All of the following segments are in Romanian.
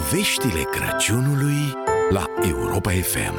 Poveștile Crăciunului la Europa FM.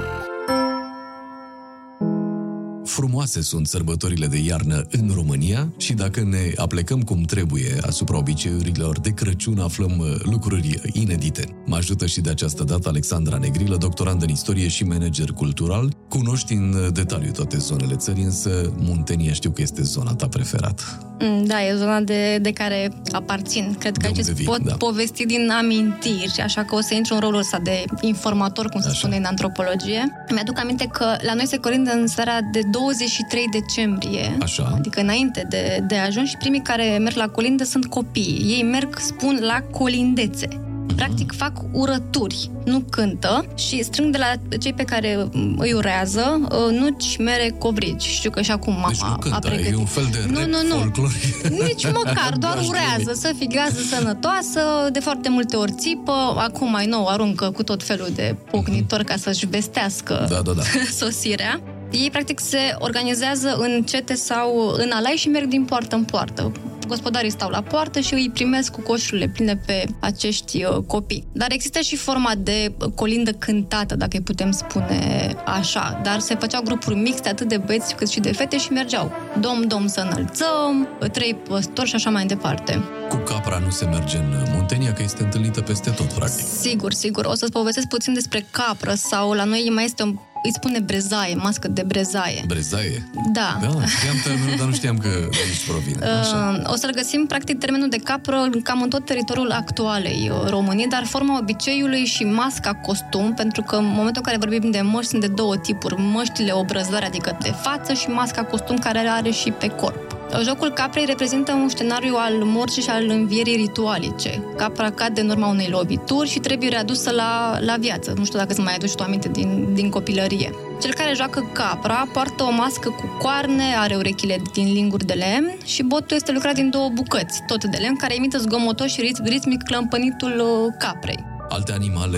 Frumoase sunt sărbătorile de iarnă în România și dacă ne aplecăm cum trebuie asupra obiceiurilor de Crăciun, aflăm lucruri inedite. Mă ajută și de această dată Alexandra Negrilă, doctorand în istorie și manager cultural. Cunoști în detaliu toate zonele țării, însă Muntenia știu că este zona ta preferată. Da, e zona de care aparțin. Cred că aici pot povesti din amintiri, așa că o să intru în rolul ăsta de informator, cum se spune în antropologie. Mi-aduc aminte că la noi se colindă în seara de 23 decembrie, adică înainte de Ajun, și primii care merg la colindă sunt copii. Ei merg, spun, la colindețe. Practic fac urături, nu cântă, și strâng de la cei pe care îi urează nuci, mere, covrigi. Știu că și acum mama deci nu cântă, a pregătit. E un fel de folcloric. Nici măcar, doar urează, să fii gază sănătoasă, de foarte multe ori țipă, acum mai nou aruncă cu tot felul de pocnitori ca să-și vestească sosirea. Ei, practic, se organizează în cete sau în alai și merg din poartă în poartă. Gospodarii stau la poartă și îi primesc cu coșurile pline pe acești copii. Dar există și forma de colindă cântată, dacă îi putem spune așa. Dar se făceau grupuri mixte, atât de băieți cât și de fete, și mergeau. Dom, să înălțăm, 3 păstori și așa mai departe. Cu capra nu se merge în Muntenia, că este întâlnită peste tot, practic. Sigur. O să-ți povestesc puțin despre capră, sau la noi mai este îi spune brezaie, mască de brezaie. Brezaie? Da. Știam termenul, dar nu știam că de aici provine. O să-l găsim, practic, termenul de capră cam în tot teritoriul actualei României, dar forma obiceiului și masca costum, pentru că în momentul în care vorbim de măști, sunt de 2 tipuri. Măștile obrăzătoare, adică de față, și masca costum, care are și pe corp. Jocul caprei reprezintă un scenariu al morții și al învierii ritualice. Capra cade în urma unei lovituri și trebuie readusă la viață. Nu știu dacă îți mai aduci tu aminte din copilărie. Cel care joacă capra poartă o mască cu coarne, are urechile din linguri de lemn și botul este lucrat din 2 bucăți, tot de lemn, care imită zgomotos și ritmic clămpănitul caprei. Alte animale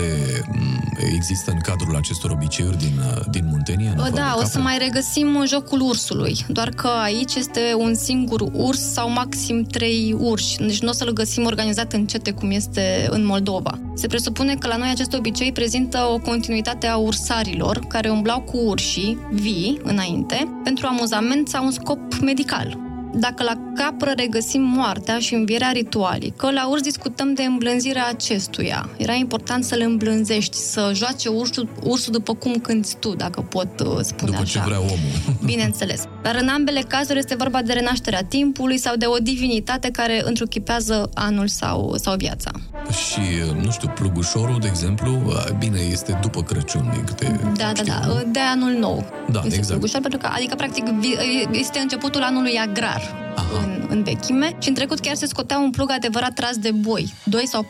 există în cadrul acestor obiceiuri din Muntenia? Da, o să mai regăsim jocul ursului, doar că aici este un singur urs sau maxim 3 urși, deci nu o să-l găsim organizat în cete cum este în Moldova. Se presupune că la noi acest obicei prezintă o continuitate a ursarilor, care umblau cu urșii vii înainte, pentru amuzament sau un scop medical. Dacă la capră regăsim moartea și învierea ritualică, la urs discutăm de îmblânzirea acestuia. Era important să le îmblânzești, să joace ursul după cum cânti tu, dacă pot spune după așa. Ce vrea omul. Bineînțeles. Dar în ambele cazuri este vorba de renașterea timpului sau de o divinitate care întruchipează anul sau viața. Și, nu știu, plugușorul, de exemplu, bine, este după Crăciun, din câte știu. De anul nou. Da, este exact. Plugușor, pentru că, adică, practic, este începutul anului agrar în vechime, și în trecut chiar se scotea un plug adevărat tras de boi. 2 sau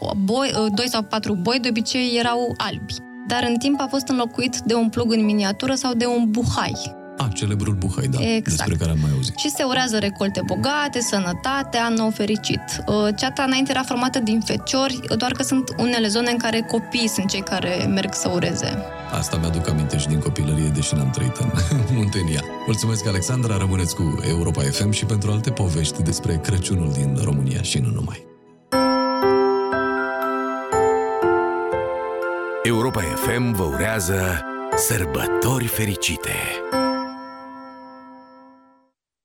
4 boi, de obicei erau albi. Dar în timp a fost înlocuit de un plug în miniatură sau de un buhai. Celebrul buhai, da, exact. Despre care am mai auzit. Și se urează recolte bogate, sănătate, an nou fericit. Ceata înainte era formată din feciori, doar că sunt unele zone în care copiii sunt cei care merg să ureze. Asta mi-aduc aminte și din copilărie, deși n-am trăit în Muntenia. Mulțumesc, Alexandra, rămâneți cu Europa FM și pentru alte povești despre Crăciunul din România și nu numai. Europa FM vă urează sărbători fericite!